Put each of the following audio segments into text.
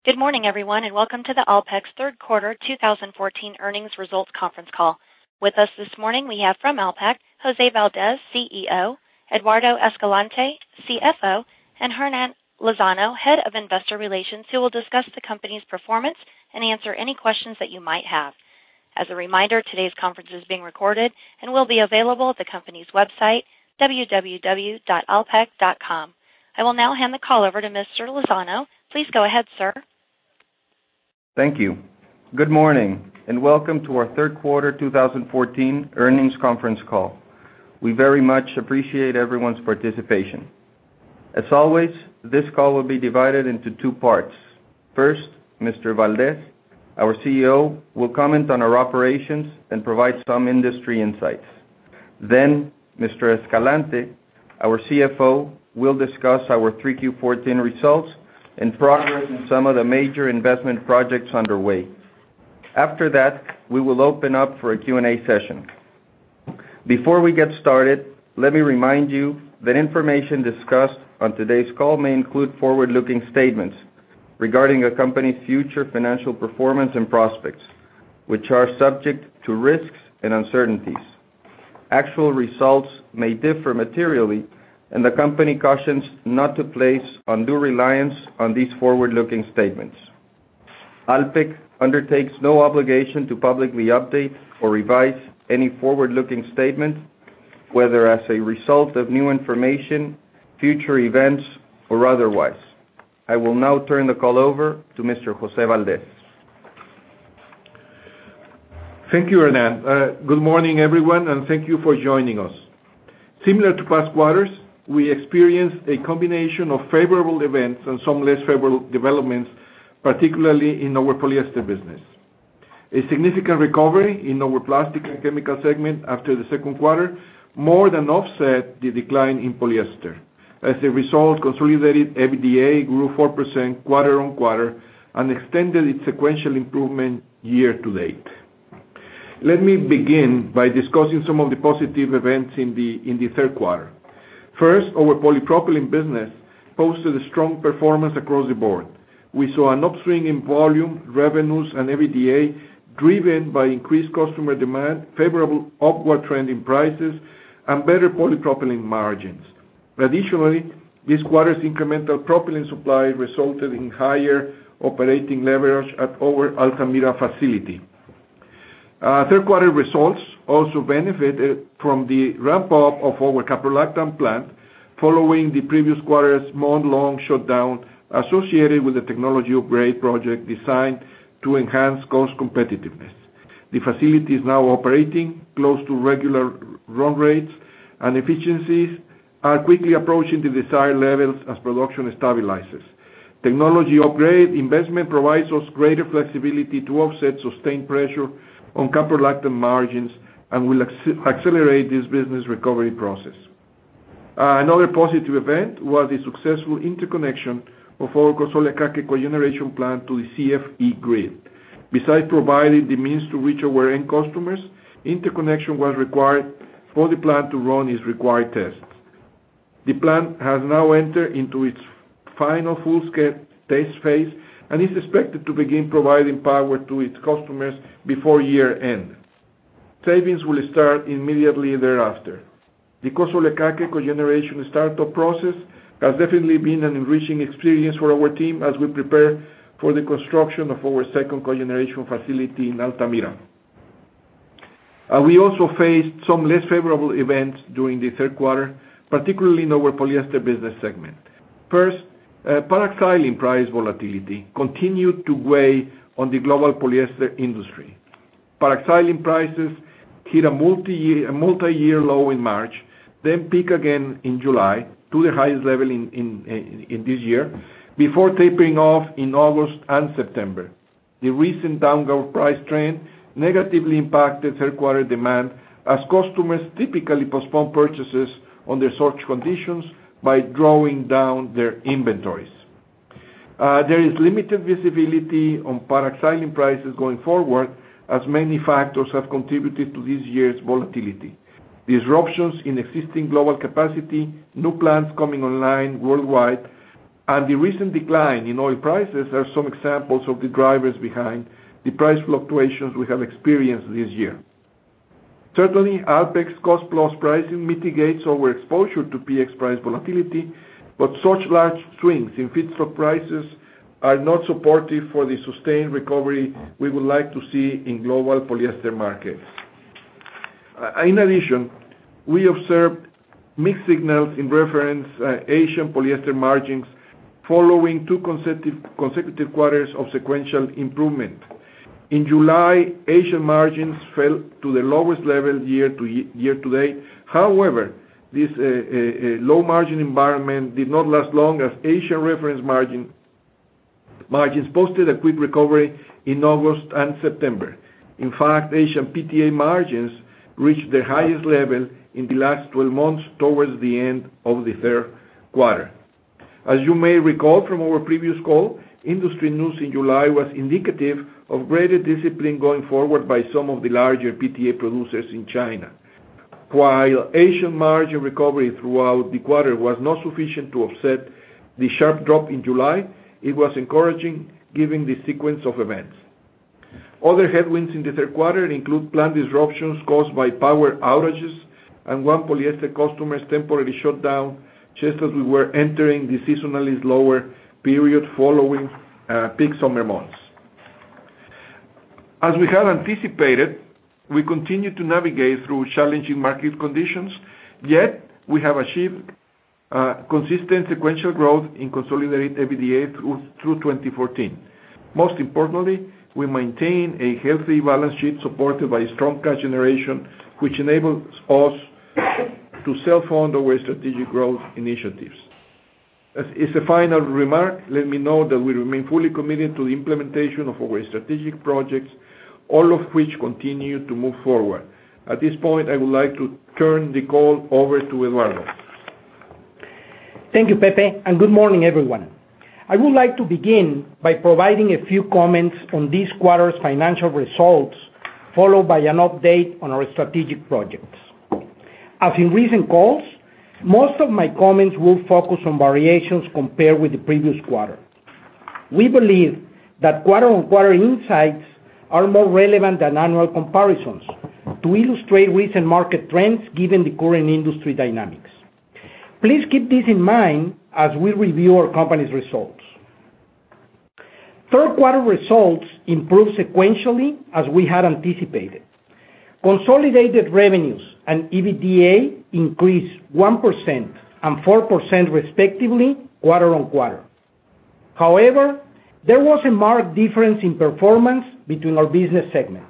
Good morning, everyone, and welcome to the Alpek third quarter 2014 earnings results conference call. With us this morning, we have from Alpek, Jose Valdez, CEO, Eduardo Escalante, CFO, and Hernan Lozano, Head of Investor Relations, who will discuss the company's performance and answer any questions that you might have. As a reminder, today's conference is being recorded and will be available at the company's website, www.alpek.com. I will now hand the call over to Mr. Lozano. Please go ahead, sir. Thank you. Good morning, and welcome to our third quarter 2014 earnings conference call. We very much appreciate everyone's participation. As always, this call will be divided into two parts. First, Mr. Valdez, our CEO, will comment on our operations and provide some industry insights. Then, Mr. Escalante, our CFO, will discuss our 3Q14 results and progress in some of the major investment projects underway. After that, we will open up for a Q&A session. Before we get started, let me remind you that information discussed on today's call may include forward-looking statements regarding a company's future financial performance and prospects, which are subject to risks and uncertainties. Actual results may differ materially, and the company cautions not to place undue reliance on these forward-looking statements. Alpek undertakes no obligation to publicly update or revise any forward-looking statement, whether as a result of new information, future events, or otherwise. I will now turn the call over to Mr. Jose Valdez. Thank you, Hernan. Good morning, everyone, and thank you for joining us. Similar to past quarters, we experienced a combination of favorable events and some less favorable developments, particularly in our polyester business. A significant recovery in our plastic and chemical segment after the second quarter more than offset the decline in polyester. As a result, consolidated EBITDA grew 4% quarter-on-quarter and extended its sequential improvement year-to-date. Let me begin by discussing some of the positive events in the third quarter. First, our polypropylene business posted a strong performance across the board. We saw an upswing in volume, revenues, and EBITDA driven by increased customer demand, favorable upward trend in prices, and better polypropylene margins. Additionally, this quarter's incremental propylene supply resulted in higher operating leverage at our Altamira facility. Third quarter results also benefited from the ramp-up of our caprolactam plant following the previous quarter's month-long shutdown associated with the technology upgrade project designed to enhance cost competitiveness. The facility is now operating close to regular run rates, and efficiencies are quickly approaching the desired levels as production stabilizes. Technology upgrade investment provides us greater flexibility to offset sustained pressure on caprolactam margins and will accelerate this business recovery process. Another positive event was the successful interconnection of our Cosoleacaque cogeneration plant to the CFE grid. Besides providing the means to reach our end customers, interconnection was required for the plant to run its required tests. The plant has now entered into its final full-scale test phase and is expected to begin providing power to its customers before year-end. Savings will start immediately thereafter. The Cosoleacaque cogeneration startup process has definitely been an enriching experience for our team as we prepare for the construction of our second cogeneration facility in Altamira. We also faced some less favorable events during the third quarter, particularly in our polyester business segment. First, paraxylene price volatility continued to weigh on the global polyester industry. Paraxylene prices hit a multi-year low in March, then peak again in July to the highest level in this year, before tapering off in August and September. The recent downward price trend negatively impacted third quarter demand as customers typically postpone purchases under such conditions by drawing down their inventories. There is limited visibility on paraxylene prices going forward, as many factors have contributed to this year's volatility. Disruptions in existing global capacity, new plants coming online worldwide, and the recent decline in oil prices are some examples of the drivers behind the price fluctuations we have experienced this year. Certainly, Alpek's cost-plus pricing mitigates our exposure to PX price volatility, but such large swings in feedstock prices are not supportive for the sustained recovery we would like to see in global polyester markets. In addition, we observed mixed signals in reference Asian polyester margins following two consecutive quarters of sequential improvement. In July, Asian margins fell to the lowest level year to date. However, this low margin environment did not last long, as Asian reference margins posted a quick recovery in August and September. In fact, Asian PTA margins reached their highest level in the last 12 months towards the end of the third quarter. As you may recall from our previous call, industry news in July was indicative of greater discipline going forward by some of the larger PTA producers in China. While Asian margin recovery throughout the quarter was not sufficient to offset the sharp drop in July, it was encouraging given the sequence of events. Other headwinds in the third quarter include plant disruptions caused by power outages and one polyester customer's temporary shutdown just as we were entering the seasonally slower period following peak summer months. As we had anticipated, we continue to navigate through challenging market conditions, yet we have achieved consistent sequential growth in consolidated EBITDA through 2014. Most importantly, we maintain a healthy balance sheet supported by strong cash generation, which enables us to self-fund our strategic growth initiatives. As a final remark, let me know that we remain fully committed to the implementation of our strategic projects, all of which continue to move forward. At this point, I would like to turn the call over to Eduardo. Thank you, Pepe, and good morning, everyone. I would like to begin by providing a few comments on this quarter's financial results, followed by an update on our strategic projects. As in recent calls, most of my comments will focus on variations compared with the previous quarter. We believe that quarter-on-quarter insights are more relevant than annual comparisons to illustrate recent market trends given the current industry dynamics. Please keep this in mind as we review our company's results. Third quarter results improved sequentially as we had anticipated. Consolidated revenues and EBITDA increased 1% and 4% respectively quarter-on-quarter. However, there was a marked difference in performance between our business segments.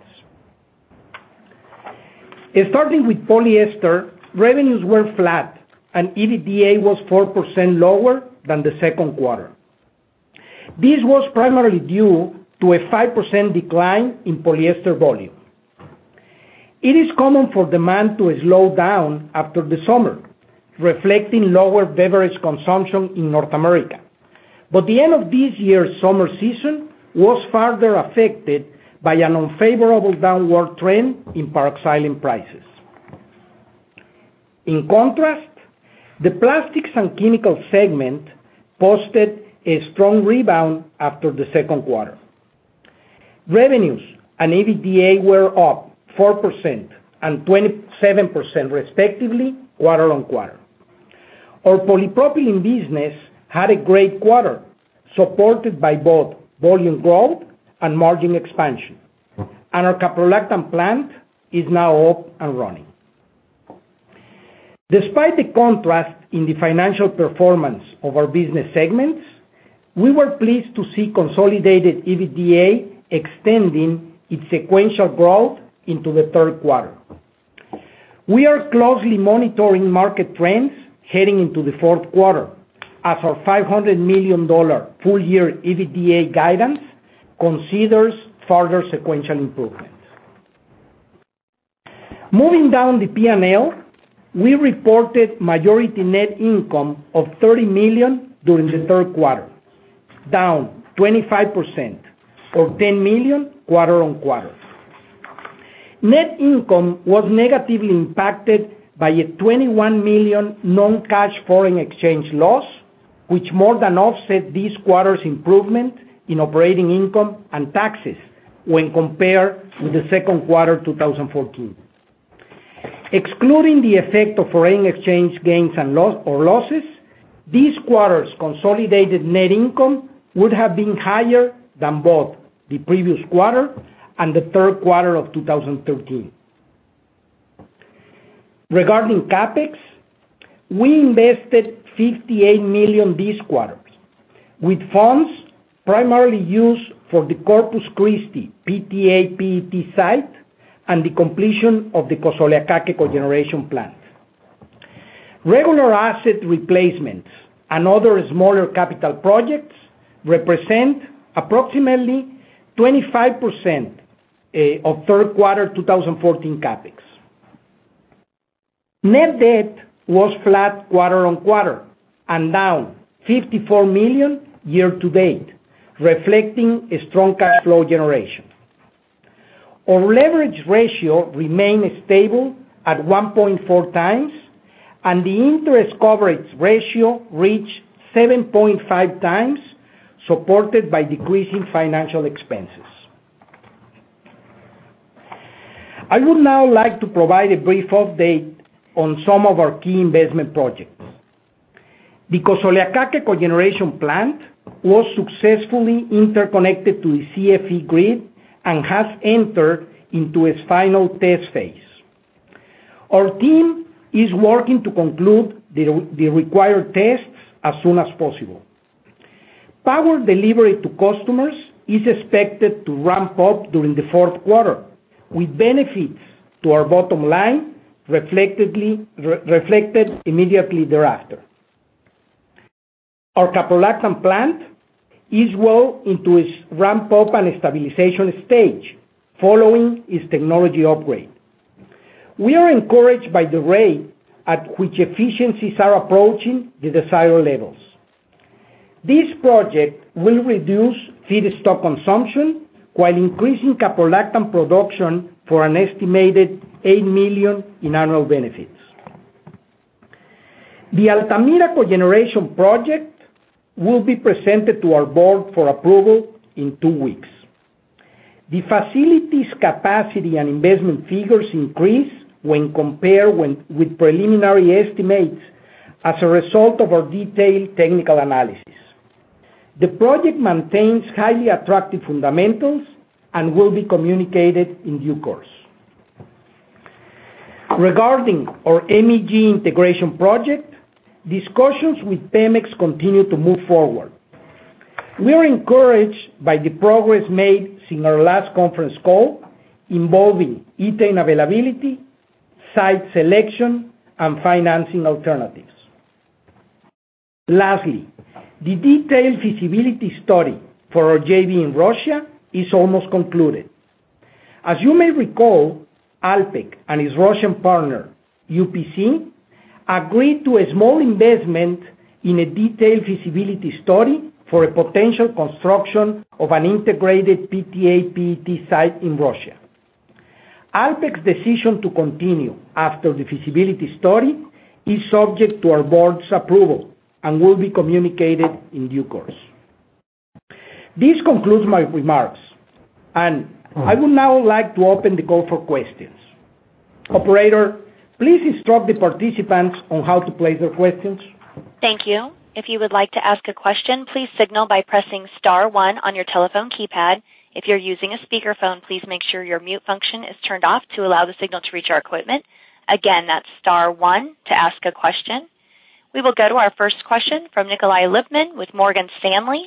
Starting with polyester, revenues were flat and EBITDA was 4% lower than the second quarter. This was primarily due to a 5% decline in polyester volume. It is common for demand to slow down after the summer, reflecting lower beverage consumption in North America. But the end of this year's summer season was further affected by an unfavorable downward trend in paraxylene prices. In contrast, the plastics and chemicals segment posted a strong rebound after the second quarter. Revenues and EBITDA were up 4% and 27% respectively quarter-on-quarter. Our polypropylene business had a great quarter, supported by both volume growth and margin expansion, and our caprolactam plant is now up and running. Despite the contrast in the financial performance of our business segments, we were pleased to see consolidated EBITDA extending its sequential growth into the third quarter. We are closely monitoring market trends heading into the fourth quarter, as our $500 million full-year EBITDA guidance considers further sequential improvement. Moving down the P&L, we reported majority net income of $30 million during the third quarter, down 25%, or $10 million quarter-on-quarter. Net income was negatively impacted by a $21 million non-cash foreign exchange loss which more than offset this quarter's improvement in operating income and taxes when compared with the second quarter 2014. Excluding the effect of foreign exchange gains and losses, this quarter's consolidated net income would have been higher than both the previous quarter and the third quarter of 2013. Regarding CapEx, we invested $58 million this quarter, with funds primarily used for the Corpus Christi PTA PET site and the completion of the Cosoleacaque cogeneration plant. Regular asset replacements and other smaller capital projects represent approximately 25% of third quarter 2014 CapEx. Net debt was flat quarter on quarter and down $54 million year to date, reflecting a strong cash flow generation. Our leverage ratio remained stable at 1.4 times, and the interest coverage ratio reached 7.5 times, supported by decreasing financial expenses. I would now like to provide a brief update on some of our key investment projects. The Cosoleacaque cogeneration plant was successfully interconnected to the CFE grid and has entered into its final test phase. Our team is working to conclude the required tests as soon as possible. Power delivery to customers is expected to ramp up during the fourth quarter, with benefits to our bottom line reflected immediately thereafter. Our caprolactam plant is well into its ramp-up and stabilization stage, following its technology upgrade. We are encouraged by the rate at which efficiencies are approaching the desired levels. This project will reduce feedstock consumption while increasing caprolactam production for an estimated $8 million in annual benefits. The Altamira cogeneration project will be presented to our board for approval in 2 weeks. The facility's capacity and investment figures increase when compared with preliminary estimates as a result of our detailed technical analysis. The project maintains highly attractive fundamentals and will be communicated in due course. Regarding our MEG integration project, discussions with Pemex continue to move forward. We are encouraged by the progress made since our last conference call involving ethane availability, site selection, and financing alternatives. Lastly, the detailed feasibility study for our JV in Russia is almost concluded. As you may recall, Alpek and its Russian partner, UPC, agreed to a small investment in a detailed feasibility study for a potential construction of an integrated PTA PET site in Russia. Alpek's decision to continue after the feasibility study is subject to our board's approval and will be communicated in due course. This concludes my remarks, and I would now like to open the call for questions. Operator, please instruct the participants on how to place their questions. Thank you. If you would like to ask a question, please signal by pressing *1 on your telephone keypad. If you're using a speakerphone, please make sure your mute function is turned off to allow the signal to reach our equipment. Again, that's *1 to ask a question. We will go to our first question from Nikolai Lipman with Morgan Stanley.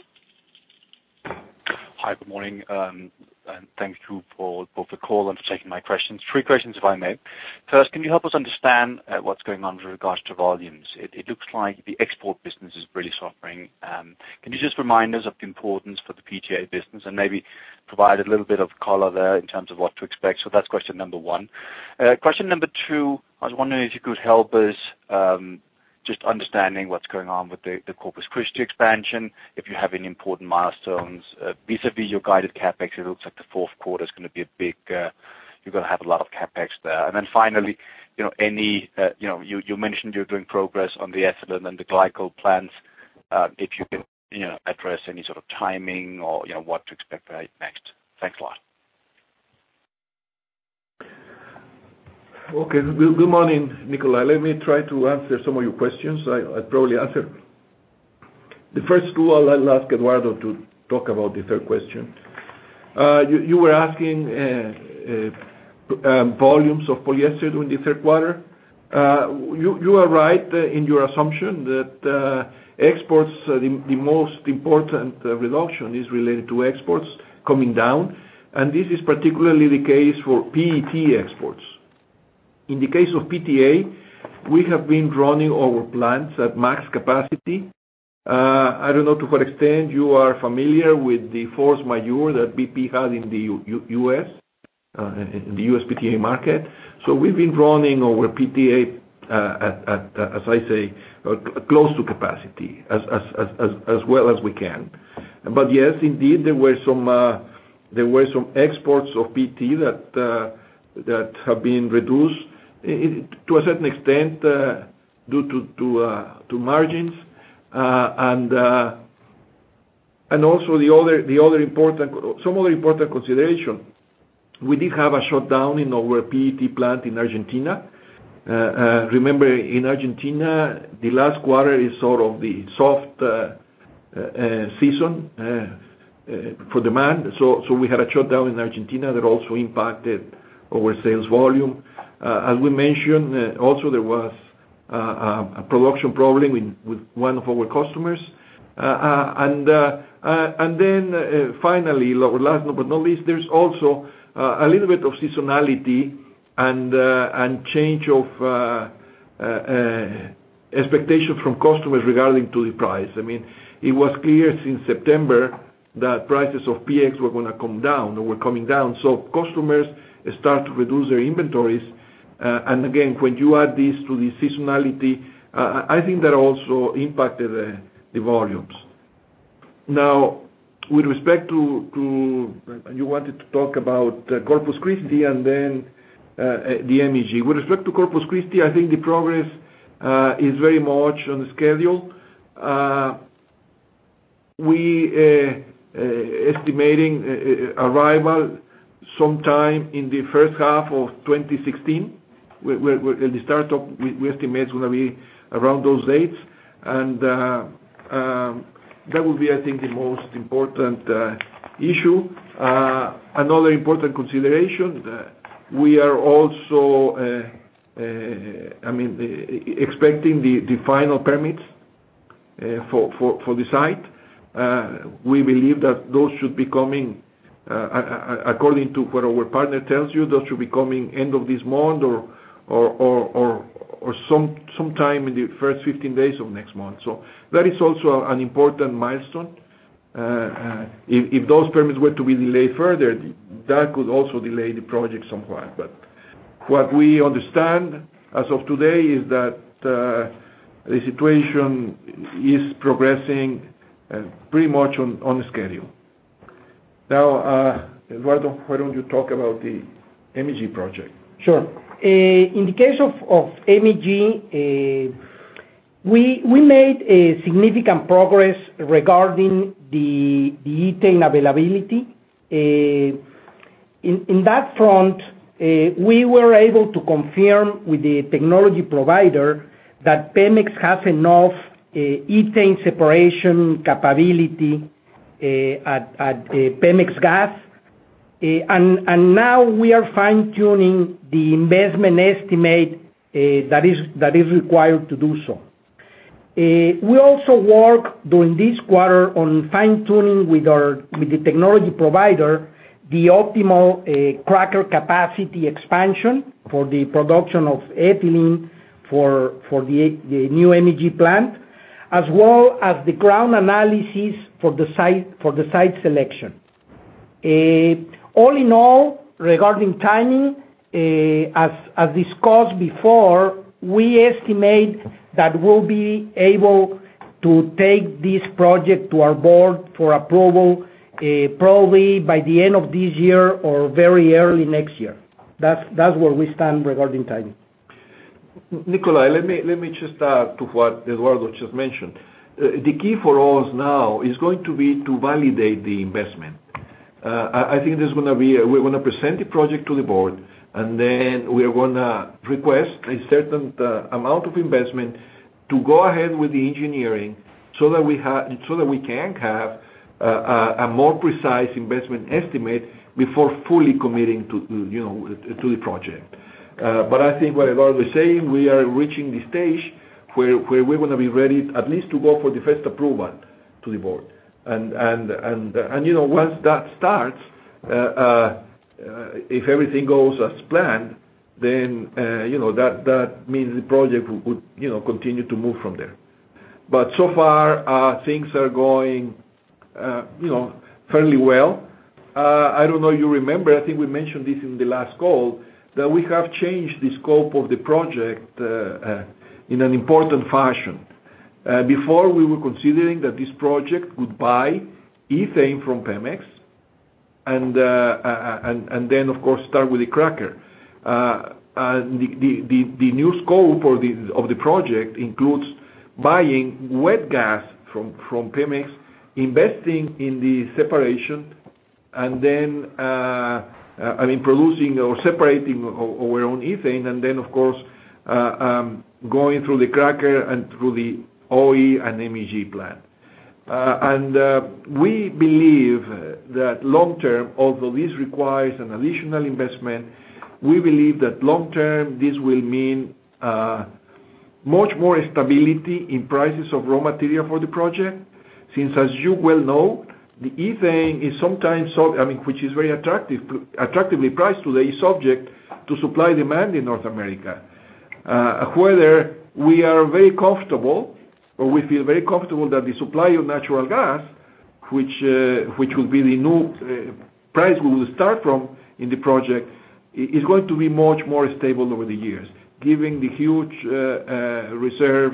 Hi, good morning, and thank you for both the call and for taking my questions. 3 questions, if I may. First, can you help us understand what's going on with regards to volumes? It looks like the export business is really suffering. Can you just remind us of the importance for the PTA business and maybe provide a little bit of color there in terms of what to expect? So that's question number 1. Question number 2, I was wondering if you could help us just understanding what's going on with the Corpus Christi expansion, if you have any important milestones. Vis-a-vis your guided CapEx, it looks like the fourth quarter is going to be a big, you're going to have a lot of CapEx there. And then finally, you mentioned you're doing progress on the ethylene and the glycol plants. if you can address any sort of timing or what to expect next. Thanks a lot. Okay. Good morning, Nikolai. Let me try to answer some of your questions. I probably answered the first two. I'll ask Eduardo to talk about the third question. You were asking volumes of polyester during the third quarter. You are right in your assumption that exports, the most important reduction is related to exports coming down, and this is particularly the case for PET exports. In the case of PTA, we have been running our plants at max capacity. I don't know to what extent you are familiar with the force majeure that BP had in the U.S., in the U.S. PTA market. So we've been running our PTA at, as I say, close to capacity as well as we can. But yes, indeed, there were some exports of PET that have been reduced to a certain extent due to margins, and also some other important consideration. We did have a shutdown in our PET plant in Argentina. Remember, in Argentina, the last quarter is sort of the soft season for demand. So we had a shutdown in Argentina that also impacted our sales volume. As we mentioned, also there was a production problem with one of our customers. And then finally, last but not least, there's also a little bit of seasonality and change of expectations from customers regarding to the price. I mean, it was clear since September that prices of PX were going to come down, or were coming down. So customers start to reduce their inventories. And again, when you add this to the seasonality, I think that also impacted the volumes. Now, with respect to you wanted to talk about Corpus Christi and then the MEG. With respect to Corpus Christi, I think the progress is very much on the schedule. We estimating arrival sometime in the first half of 2016. The startup we estimate is going to be around those dates, and that will be, I think, the most important issue. Another important consideration, we are also expecting the final permits for the site. We believe that those should be coming, according to what our partner tells you, those should be coming end of this month or sometime in the first 15 days of next month. So that is also an important milestone. If those permits were to be delayed further, that could also delay the project somewhat. But what we understand as of today is that the situation is progressing pretty much on schedule. Now, Eduardo, why don't you talk about the MEG project? Sure. In the case of MEG, we made a significant progress regarding the ethane availability. In that front, we were able to confirm with the technology provider that Pemex has enough ethane separation capability at Pemex Gas. And now we are fine-tuning the investment estimate that is required to do so. We also work during this quarter on fine-tuning with the technology provider the optimal cracker capacity expansion for the production of ethylene for the new MEG plant, as well as the ground analysis for the site selection. All in all, regarding timing, as discussed before, we estimate that we'll be able to take this project to our board for approval probably by the end of this year or very early next year. That's where we stand regarding timing. Nikolai, let me just add to what Eduardo just mentioned. the key for us now is going to be to validate the investment. I think we're going to present the project to the board, and then we are going to request a certain amount of investment to go ahead with the engineering so that we can have a more precise investment estimate before fully committing to the project. But I think what Eduardo is saying, we are reaching the stage where we're going to be ready at least to go for the first approval to the board. And once that starts, if everything goes as planned, then that means the project would continue to move from there. But so far things are going fairly well. I don't know if you remember, I think we mentioned this in the last call, that we have changed the scope of the project in an important fashion. Before we were considering that this project would buy ethane from Pemex and then of course start with the cracker. The new scope of the project includes buying wet gas from Pemex, investing in the separation, and then producing or separating our own ethane, and then of course going through the cracker and through the OE and MEG plant. We believe that long term, although this requires an additional investment, we believe that long term this will mean much more stability in prices of raw material for the project, since as you well know, the ethane is sometimes, which is very attractively priced today, is subject to supply demand in North America. Whether we are very comfortable, or we feel very comfortable that the supply of natural gas, which will be the new price we will start from in the project, is going to be much more stable over the years, given the huge reserves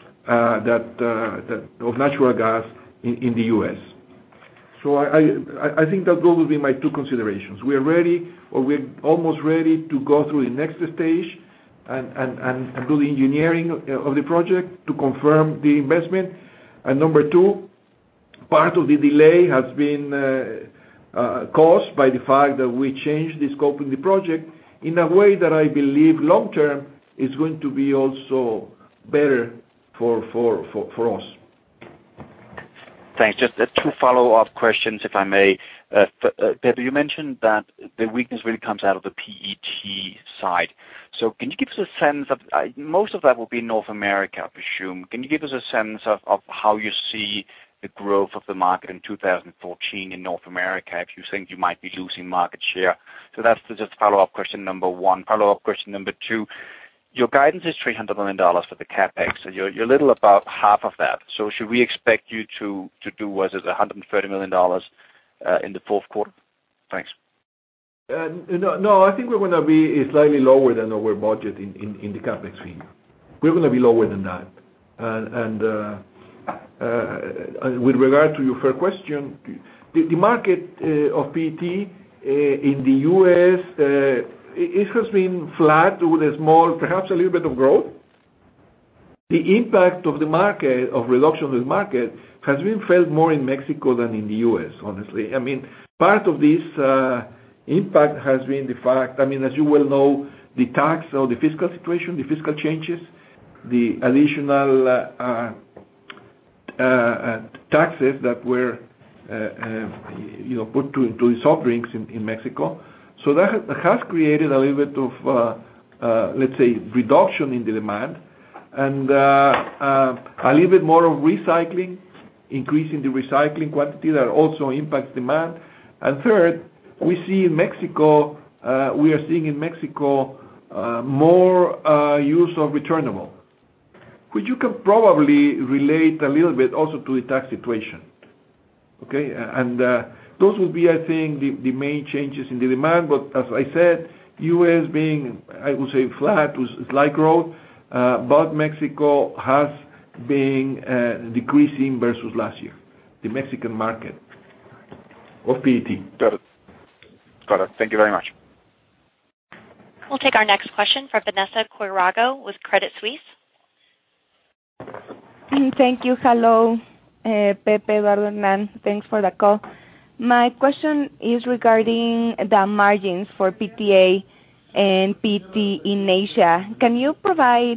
of natural gas in the U.S. So I think that those will be my two considerations. We are ready, or we're almost ready to go through the next stage and do the engineering of the project to confirm the investment. And number two, part of the delay has been caused by the fact that we changed the scope of the project in a way that I believe long term is going to be also better for us. Thanks. Just two follow-up questions, if I may. Pepe, you mentioned that the weakness really comes out of the PET side. So can you give us a sense of, most of that will be North America, I presume. Can you give us a sense of how you see the growth of the market in 2014 in North America, if you think you might be losing market share? So that's just follow-up question number one. Follow-up question number two, your guidance is $300 million for the CapEx, so you're a little about half of that. So should we expect you to do, was it $130 million in the fourth quarter? Thanks. No, I think we're going to be slightly lower than our budget in the CapEx fee. We're going to be lower than that. And with regard to your first question, the market of PET in the U.S., it has been flat with a small, perhaps a little bit of growth. The impact of the market, of reduction of the market, has been felt more in Mexico than in the U.S., honestly. Part of this impact has been the fact, as you well know, the tax or the fiscal situation, the fiscal changes, the additional taxes that were put into the soft drinks in Mexico. So that has created a little bit of, let's say, reduction in the demand, and a little bit more of recycling, increasing the recycling quantity that also impacts demand. And third, we see in Mexico, we are seeing in Mexico more use of returnable, which you can probably relate a little bit also to the tax situation. Okay, and those will be, I think, the main changes in the demand. But as I said, U.S. being, I would say, flat with slight growth, but Mexico has been decreasing versus last year, the Mexican market of PET. Got it. Thank you very much. We'll take our next question from Vanessa Quiroga with Credit Suisse. Thank you. Hello, Pepe, Eduardo, Hernan. Thanks for the call. My question is regarding the margins for PTA and PT in Asia. Can you provide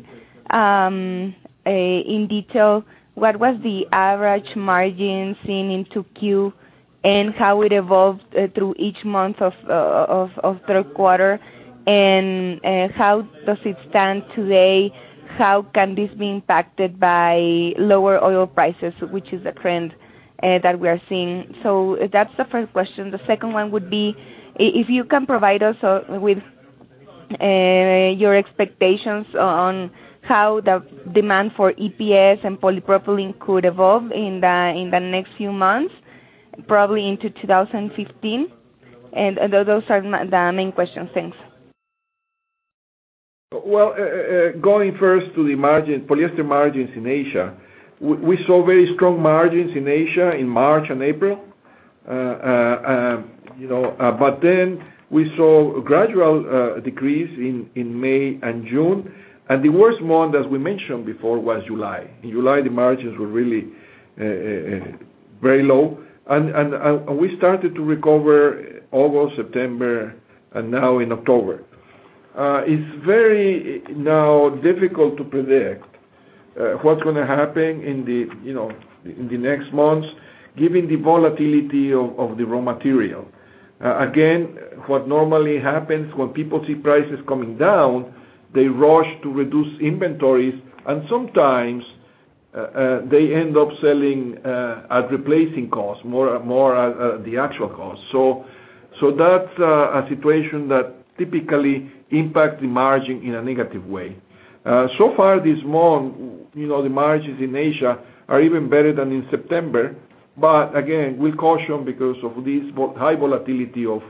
in detail what was the average margin seen in 2Q and how it evolved through each month of third quarter, and how does it stand today? How can this be impacted by lower oil prices, which is a trend that we are seeing? So that's the first question. The second one would be if you can provide us with your expectations on how the demand for EPS and polypropylene could evolve in the next few months, probably into 2015. And those are the main questions. Thanks. Well, going first to the polyester margins in Asia, we saw very strong margins in Asia in March and April. But then we saw a gradual decrease in May and June, and the worst month, as we mentioned before, was July. In July, the margins were really very low, and we started to recover August, September, and now in October. It's very now difficult to predict what's going to happen in the next months, given the volatility of the raw material. Again, what normally happens when people see prices coming down, they rush to reduce inventories, and sometimes they end up selling at replacing cost, more at the actual cost. So that's a situation that typically impacts the margin in a negative way. So far this month, the margins in Asia are even better than in September, but again, we'll caution because of this high volatility of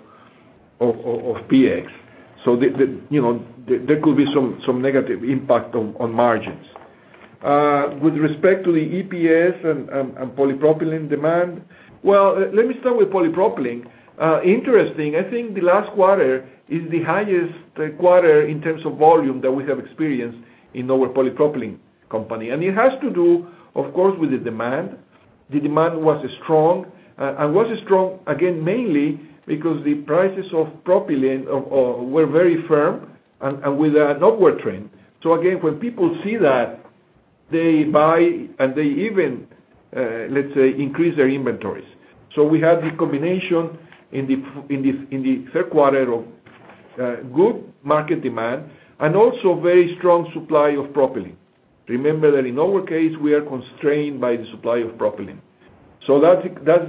PX. So there could be some negative impact on margins. With respect to the EPS and polypropylene demand, well, let me start with polypropylene. Interesting, I think the last quarter is the highest quarter in terms of volume that we have experienced in our polypropylene company. And it has to do, of course, with the demand. The demand was strong, and was strong, again, mainly because the prices of propylene were very firm and with an upward trend. So again, when people see that, they buy and they even, let's say, increase their inventories. So we had the combination in the third quarter of good market demand and also very strong supply of propylene. Remember that in our case, we are constrained by the supply of propylene. So those are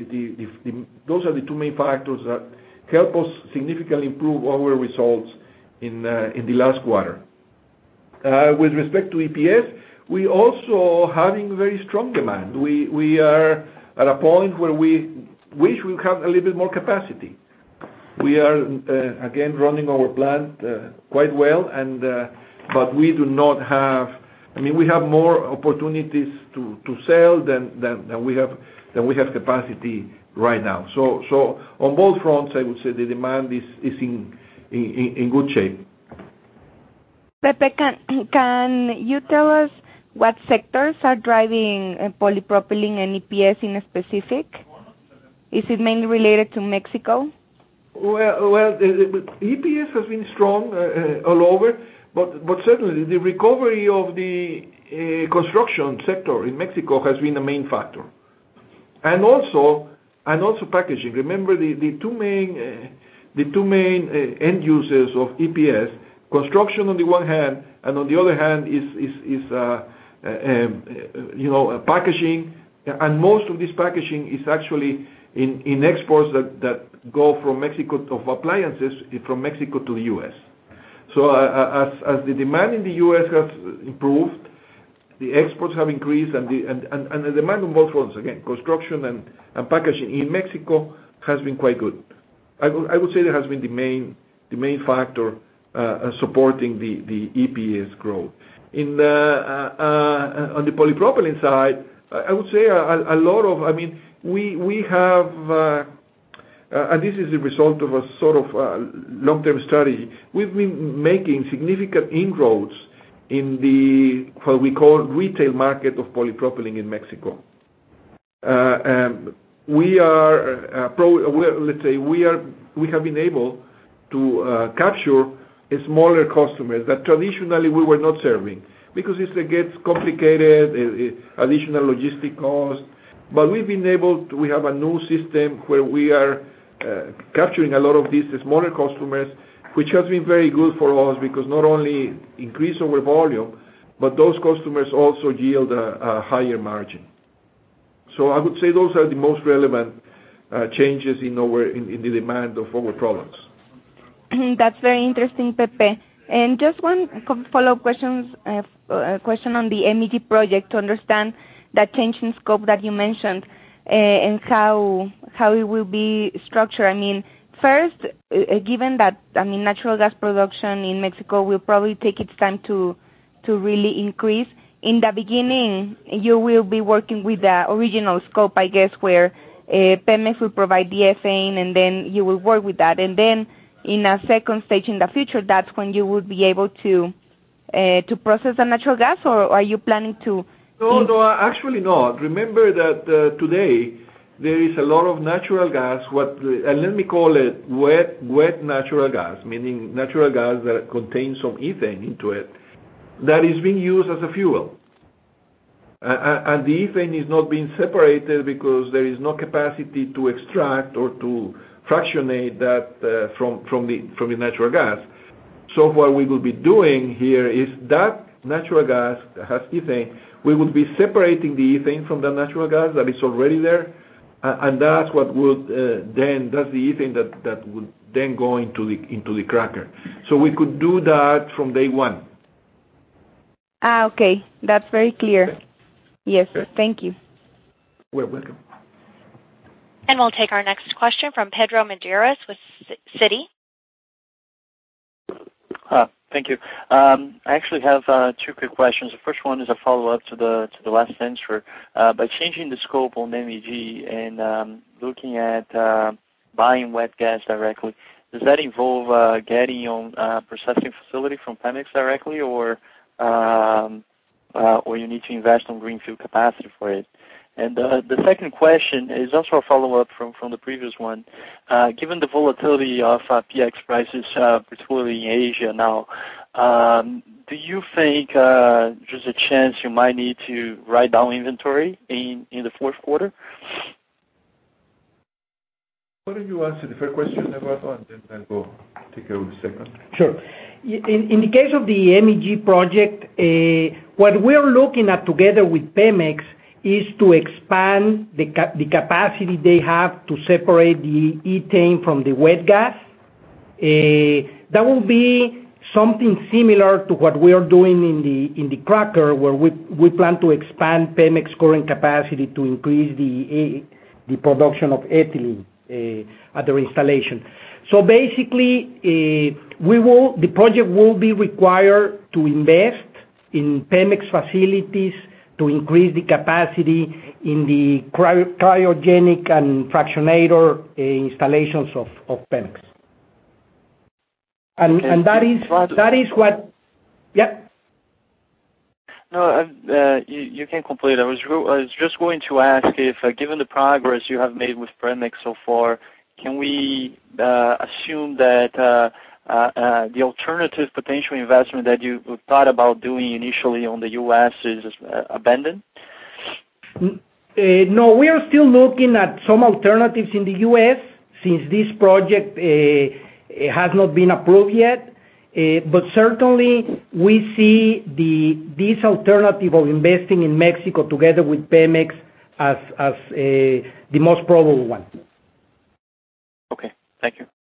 the two main factors that help us significantly improve our results in the last quarter. With respect to EPS, we also having very strong demand. We are at a point where we wish we have a little bit more capacity. We are again running our plant quite well, but we do not have. I mean, we have more opportunities to sell than we have capacity right now. So on both fronts, I would say the demand is in good shape. Pepe, can you tell us what sectors are driving polypropylene and EPS in specific? Is it mainly related to Mexico? Well, EPS has been strong all over, but certainly the recovery of the construction sector in Mexico has been a main factor, and also packaging. Remember the two main end users of EPS, construction on the one hand, and on the other hand is packaging, and most of this packaging is actually in exports that go from Mexico of appliances from Mexico to the U.S. So as the demand in the U.S. has improved, the exports have increased, and the demand on both fronts, again, construction and packaging in Mexico has been quite good. I would say that has been the main factor supporting the EPS growth. On the polypropylene side, I would say a lot of. I mean, we have. And this is the result of a sort of long-term strategy. We've been making significant inroads in the what we call retail market of polypropylene in Mexico. We have been able to capture smaller customers that traditionally we were not serving because it gets complicated, additional logistic costs. But we have a new system where we are capturing a lot of these smaller customers, which has been very good for us because not only increase our volume, but those customers also yield a higher margin. So I would say those are the most relevant changes in the demand of our products. That's very interesting, Pepe. And just one follow-up question on the MEG project to understand that change in scope that you mentioned and how it will be structured. I mean, first, given that natural gas production in Mexico will probably take its time to really increase. In the beginning, you will be working with the original scope, I guess, where Pemex will provide the ethane, and then you will work with that. And then in a second stage in the future, that's when you would be able to process the natural gas, or are you planning to? No, actually not. Remember that today there is a lot of natural gas, and let me call it wet natural gas, meaning natural gas that contains some ethane into it, that is being used as a fuel. And the ethane is not being separated because there is no capacity to extract or to fractionate that from the natural gas. So what we will be doing here is that natural gas that has ethane, we will be separating the ethane from the natural gas that is already there, and that's what would that's the ethane that would then go into the cracker. So we could do that from day one. Okay, that's very clear. Okay. Yes, okay. Thank you. Well, welcome. And we'll take our next question from Pedro Medeiros with Citi. Thank you. I actually have two quick questions. The first one is a follow-up to the last answer. By changing the scope on MEG and looking at buying wet gas directly, does that involve getting on a processing facility from Pemex directly, or you need to invest on greenfield capacity for it? And the second question is also a follow-up from the previous one. Given the volatility of PX prices, particularly in Asia now, do you think there's a chance you might need to write down inventory in the fourth quarter? Why don't you answer the first question, Eduardo, and then I'll go take care of the second. Sure. In the case of the MEG project, what we're looking at together with Pemex is to expand the capacity they have to separate the ethane from the wet gas. That will be something similar to what we are doing in the cracker, where we plan to expand Pemex current capacity to increase the production of ethylene at their installation. So basically, the project will be required to invest in Pemex facilities to increase the capacity in the cryogenic and fractionator installations of Pemex. And that is what. Yeah. No, you can complete. I was just going to ask if, given the progress you have made with Pemex so far, can we assume that the alternative potential investment that you thought about doing initially on the U.S. is abandoned? No, we are still looking at some alternatives in the U.S. since this project has not been approved yet. But certainly we see this alternative of investing in Mexico together with Pemex as the most probable one. Okay, thank you.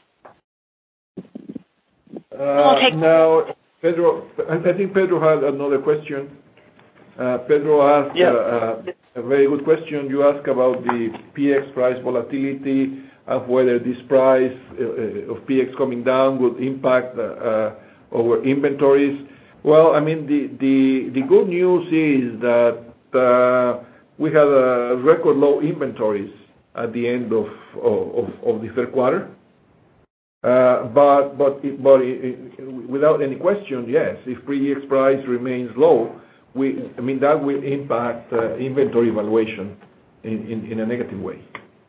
Now, Pedro, I think Pedro had another question. Pedro asked a very good question. You asked about the PX price volatility, of whether this price of PX coming down would impact our inventories. Well, I mean, the good news is that we have record low inventories at the end of the third quarter. Without any question, yes, if PX price remains low, that will impact inventory valuation in a negative way.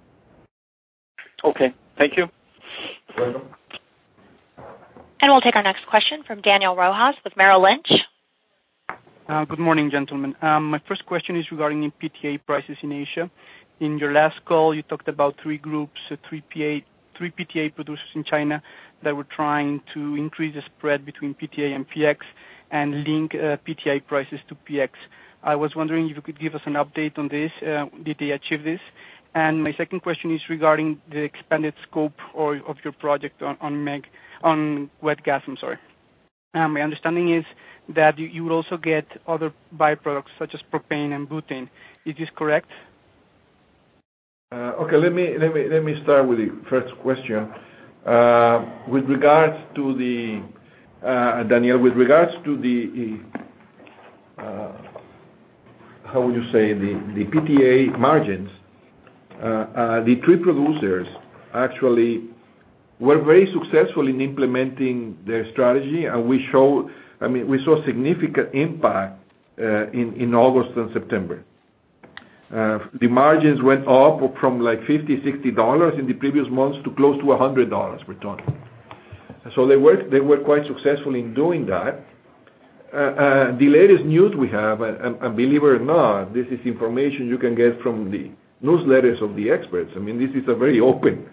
Okay. Thank you. Welcome. And we'll take our next question from Daniel Rojas with Merrill Lynch. Good morning, gentlemen. My first question is regarding the PTA prices in Asia. In your last call, you talked about three groups, three PTA producers in China that were trying to increase the spread between PTA and PX and link PTA prices to PX. I was wondering if you could give us an update on this. Did they achieve this? And my second question is regarding the expanded scope of your project on wet gas. My understanding is that you would also get other byproducts such as propane and butane. Is this correct? Okay, let me start with the first question. With regards to the Daniel, with regards to the how would you say the PTA margins, the three producers actually were very successful in implementing their strategy, and we saw significant impact in August and September. The margins went up from like $50, $60 in the previous months to close to $100 per ton. So they were quite successful in doing that. The latest news we have, and believe it or not, this is information you can get from the newsletters of the experts. This is a very open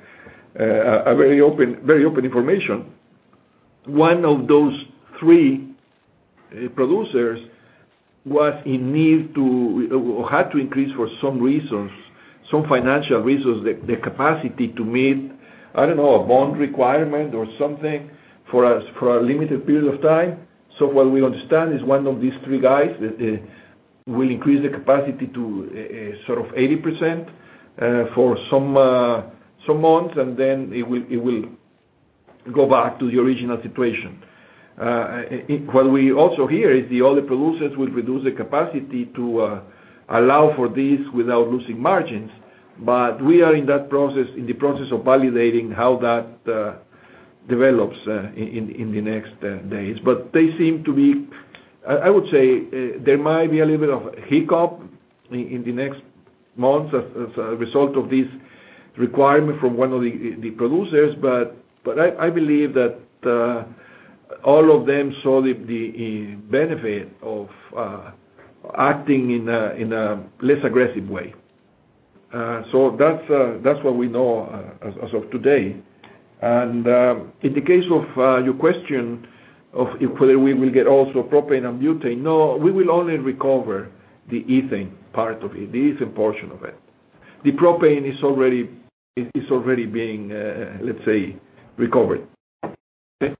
information. One of those three producers was in need or had to increase for some reasons, some financial reasons, the capacity to meet, I don't know, a bond requirement or something for a limited period of time. So what we understand is one of these three guys will increase the capacity to sort of 80% for some months, and then it will go back to the original situation. What we also hear is the other producers will reduce the capacity to allow for this without losing margins. But we are in the process of validating how that develops in the next days. But they seem to be, I would say, there might be a little bit of a hiccup in the next months as a result of this requirement from one of the producers. But I believe that all of them saw the benefit of acting in a less aggressive way. So that's what we know as of today. And in the case of your question of whether we will get also propane and butane, no, we will only recover the ethane part of it, the ethane portion of it. The propane is already being, let's say, recovered. Okay?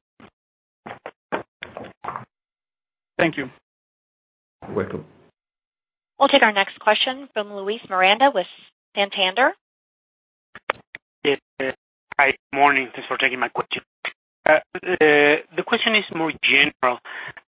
Thank you. You're welcome. We'll take our next question from Luis Miranda with Santander. Hi, good morning. Thanks for taking my question. The question is more general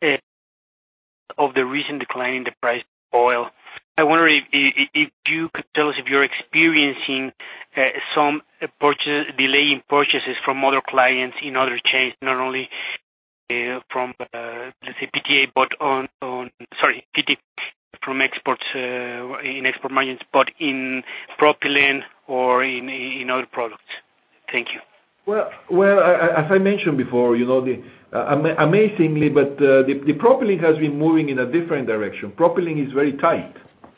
of the recent decline in the price of oil. I wonder if you could tell us if you're experiencing some delay in purchases from other clients in other chains, not only from let's say PTA, but PT from exports in export margins, but in propylene or in other products. Thank you. Well, as I mentioned before, amazingly, but the propylene has been moving in a different direction. Propylene is very tight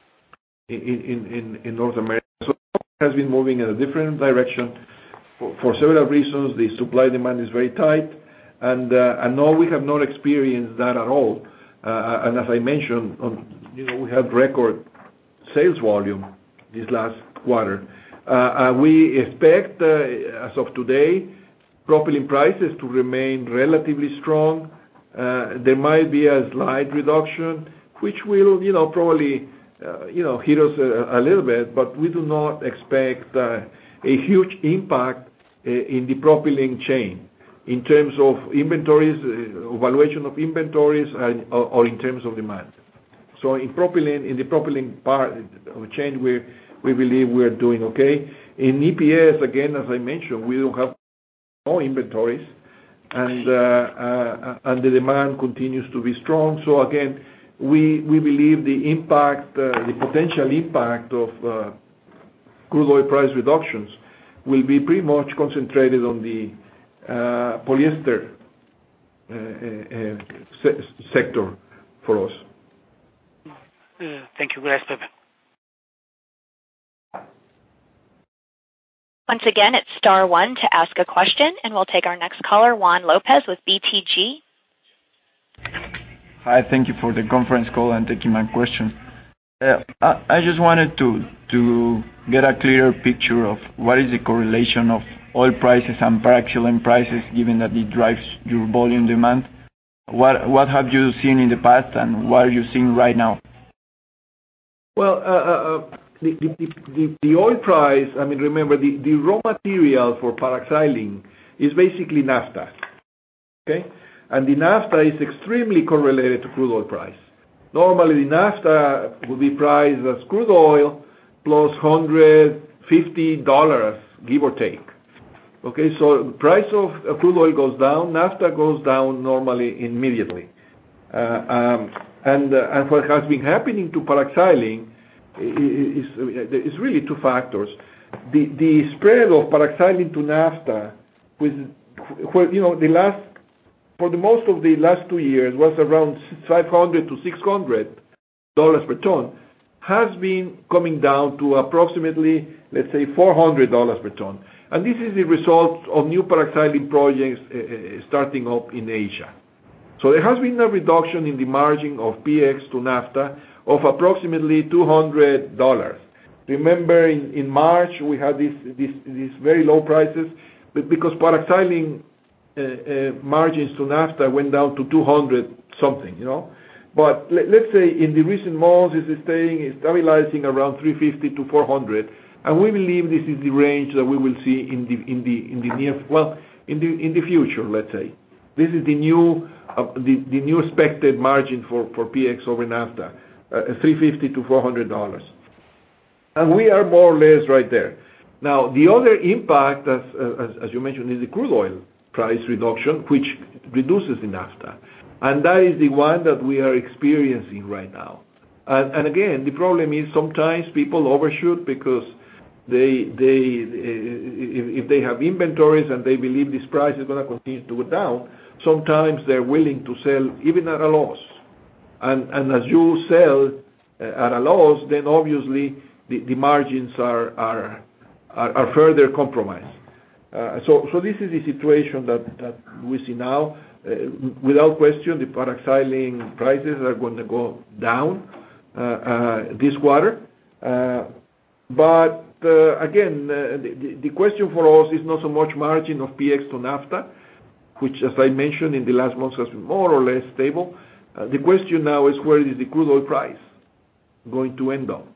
in North America, so it has been moving in a different direction for several reasons. The supply demand is very tight, and no, we have not experienced that at all. And as I mentioned, we had record sales volume this last quarter. We expect, as of today, propylene prices to remain relatively strong. There might be a slight reduction, which will, probably, hit us a little bit, but we do not expect a huge impact in the propylene chain in terms of inventories, evaluation of inventories, or in terms of demand. So in the propylene part of the chain, we believe we're doing okay. In EPS, again, as I mentioned, we don't have no inventories, and the demand continues to be strong. So again, we believe the potential impact of crude oil price reductions will be pretty much concentrated on the polyester sector for us. Thank you. Gracias, Pepe. Once again, it's star one to ask a question, and we'll take our next caller, Juan Lopez with BTG. Hi, thank you for the conference call and taking my question. I just wanted to get a clearer picture of what is the correlation of oil prices and paraxylene prices, given that it drives your volume demand. What have you seen in the past, and what are you seeing right now? Well, the oil price, I mean, remember, the raw material for paraxylene is basically naphtha, okay? And the naphtha is extremely correlated to crude oil price. Normally, the naphtha would be priced as crude oil plus $150, give or take. Okay, so the price of crude oil goes down, naphtha goes down normally immediately. And what has been happening to paraxylene is really two factors. The spread of paraxylene to naphtha, for the most of the last 2 years was around $500 to $600 per ton, has been coming down to approximately, let's say, $400 per ton. And this is the result of new paraxylene projects starting up in Asia. So there has been a reduction in the margin of PX to naphtha of approximately $200. Remember, in March we had these very low prices, but because paraxylene margins to naphtha went down to 200 something, But let's say in the recent months it's stabilizing around 350 to 400, and we believe this is the range that we will see in the future. Let's say this is the new expected margin for PX over naphtha, $350 to $400, and we are more or less right there. Now the other impact, as you mentioned, is the crude oil price reduction, which reduces the naphtha, and that is the one that we are experiencing right now. And again, the problem is sometimes people overshoot because if they have inventories and they believe this price is going to continue to go down, sometimes they're willing to sell even at a loss. And as you sell at a loss, then obviously the margins are further compromised. So this is the situation that we see now. Without question, the paraxylene prices are going to go down this quarter. But again, the question for us is not so much margin of PX to naphtha, which, as I mentioned, in the last months has been more or less stable. The question now is, where is the crude oil price going to end up?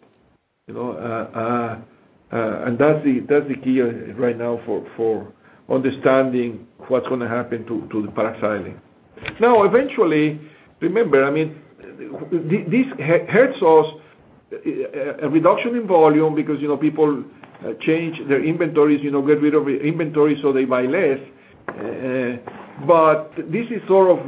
And that's the key right now for understanding what's going to happen to the paraxylene. Now, eventually, remember, I mean, this hurts us. A reduction in volume because people change their inventories, get rid of inventory so they buy less. But this is sort of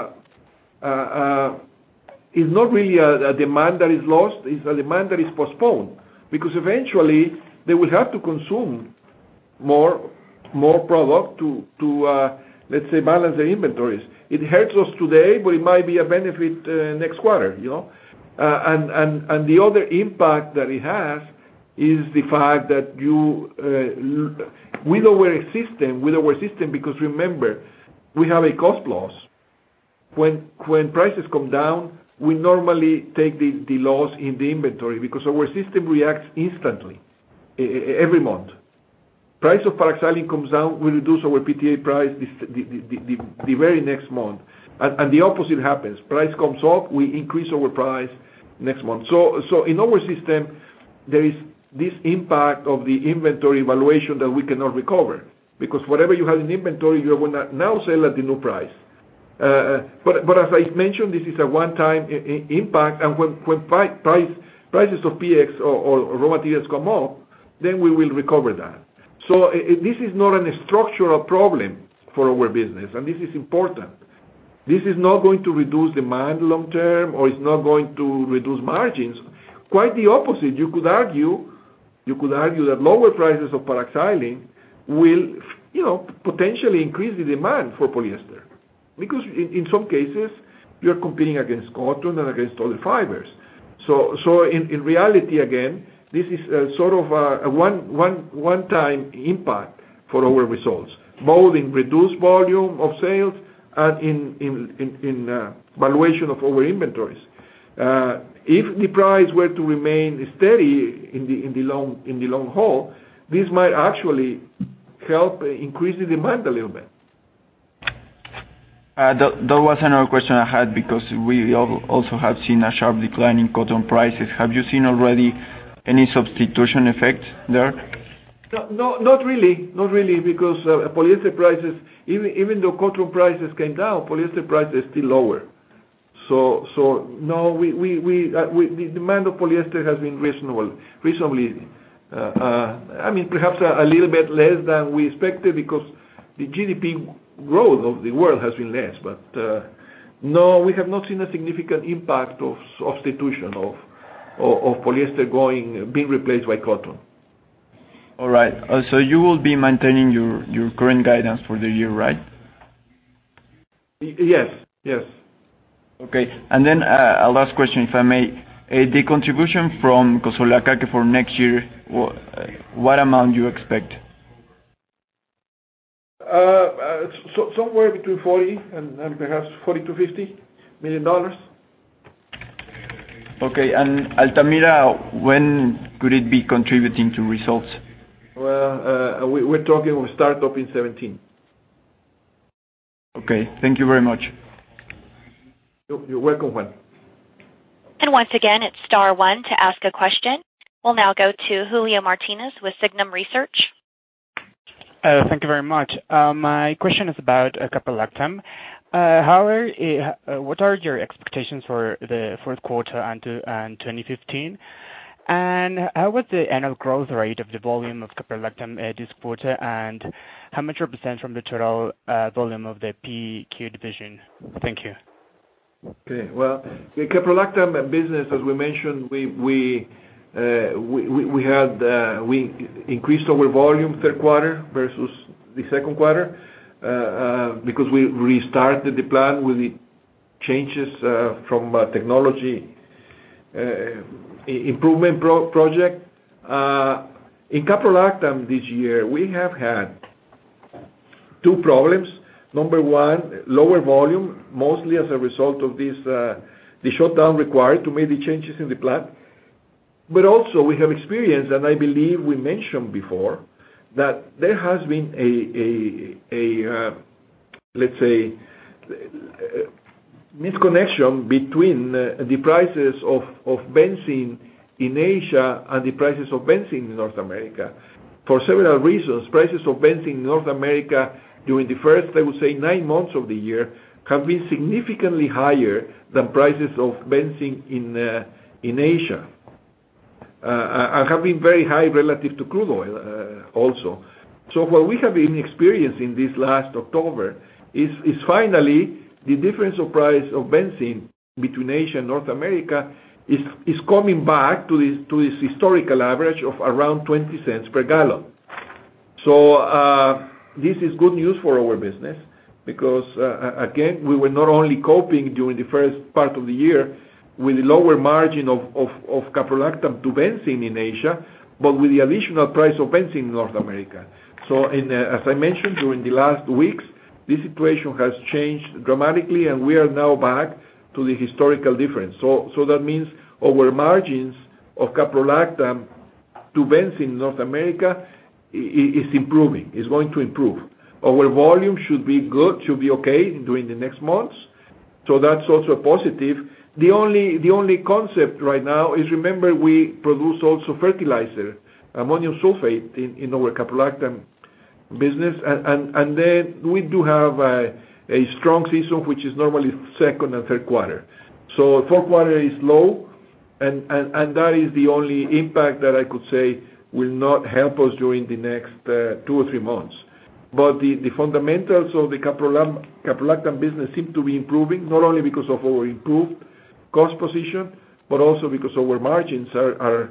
is not really a demand that is lost. It's a demand that is postponed because eventually they will have to consume more product to let's say balance their inventories. It hurts us today, but it might be a benefit next quarter. And the other impact that it has is the fact that with our system, because remember, we have a cost loss. When prices come down, we normally take the loss in the inventory because our system reacts instantly every month. Price of paraxylene comes down, we reduce our PTA price the very next month. And the opposite happens. Price comes up, we increase our price next month. So in our system, there is this impact of the inventory valuation that we cannot recover. Because whatever you have in inventory, you're going to now sell at the new price. But as I mentioned, this is a one-time impact, and when prices of PX or raw materials come up, then we will recover that. So this is not a structural problem for our business, and this is important. This is not going to reduce demand long term, or it's not going to reduce margins. Quite the opposite. You could argue that lower prices of paraxylene will, potentially increase the demand for polyester, because in some cases you are competing against cotton and against other fibers. So in reality, again, this is sort of a one-time impact for our results, both in reduced volume of sales and in valuation of our inventories. If the price were to remain steady in the long haul, this might actually help increase the demand a little bit. That was another question I had, because we also have seen a sharp decline in cotton prices. Have you seen already any substitution effect there? No, not really, because polyester prices, even though cotton prices came down, polyester prices are still lower. So no, the demand of polyester has been reasonably. Perhaps a little bit less than we expected, because the GDP growth of the world has been less. But no, we have not seen a significant impact of substitution of polyester being replaced by cotton. All right. So you will be maintaining your current guidance for the year, right? Yes. Okay. And then a last question, if I may. The contribution from Cosoleacaque for next year, what amount do you expect? Somewhere between 40 and perhaps $40 to $50 million. Okay. And Altamira, when could it be contributing to results? Well, we're talking of startup in 17. Okay. Thank you very much. You're welcome, Juan. And once again, it's star one to ask a question. We'll now go to Julio Martinez with Signum Research. Thank you very much. My question is about caprolactam. What are your expectations for the fourth quarter and 2015? And how was the annual growth rate of the volume of caprolactam this quarter, and how much represents from the total volume of the PQ division? Thank you. Okay. Well, the caprolactam business, as we mentioned, we increased our volume third quarter versus the second quarter because we restarted the plant with the changes from technology improvement project. In caprolactam this year, we have had two problems. Number one, lower volume, mostly as a result of this the shutdown required to make the changes in the plant. But also we have experienced, and I believe we mentioned before, that there has been a let's say misconnection between the prices of benzene in Asia and the prices of benzene in North America. For several reasons, prices of benzene in North America during the first, I would say, 9 months of the year have been significantly higher than prices of benzene in Asia. And have been very high relative to crude oil also. So what we have been experiencing this last October is finally the difference of price of benzene between Asia and North America is coming back to this historical average of around 20 cents per gallon. So this is good news for our business because, again, we were not only coping during the first part of the year with the lower margin of caprolactam to benzene in Asia, but with the additional price of benzene in North America. So as I mentioned, during the last weeks, this situation has changed dramatically, and we are now back to the historical difference. So that means our margins of caprolactam to benzene in North America is improving, is going to improve. Our volume should be good, should be okay during the next months. So that's also a positive. The only concept right now is, remember, we produce also fertilizer, ammonium sulfate in our caprolactam business, and then we do have a strong season, which is normally second and third quarter. So fourth quarter is low, and that is the only impact that I could say will not help us during the next 2 or 3 months. But the fundamentals of the caprolactam business seem to be improving, not only because of our improved cost position, but also because our margins are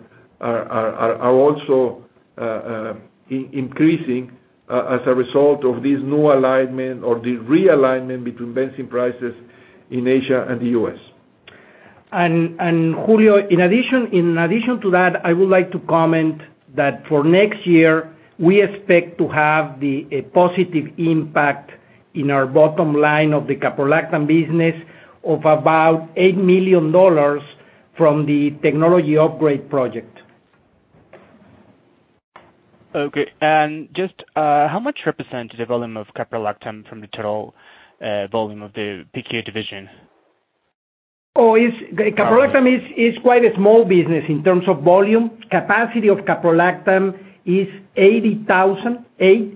also increasing as a result of this new alignment or the realignment between benzene prices in Asia and the U.S. And Julio, in addition to that, I would like to comment that for next year, we expect to have a positive impact in our bottom line of the caprolactam business of about $8 million from the technology upgrade project. Okay, and just how much represents the volume of caprolactam from the total volume of the PTA division? Caprolactam is quite a small business in terms of volume. Capacity of caprolactam is 80,000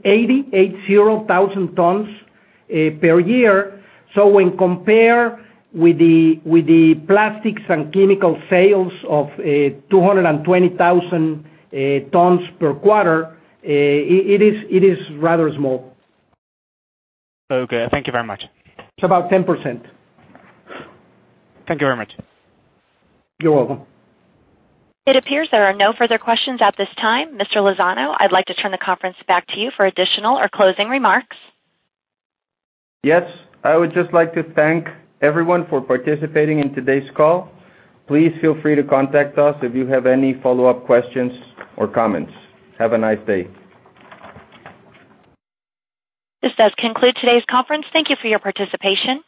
tons per year. So when compare with the plastics and chemical sales of 220,000 tons per quarter, it is rather small. Okay, thank you very much. It's about 10%. Thank you very much. You're welcome. It appears there are no further questions at this time. Mr. Lozano, I'd like to turn the conference back to you for additional or closing remarks. Yes, I would just like to thank everyone for participating in today's call. Please feel free to contact us if you have any follow-up questions or comments. Have a nice day. This does conclude today's conference. Thank you for your participation.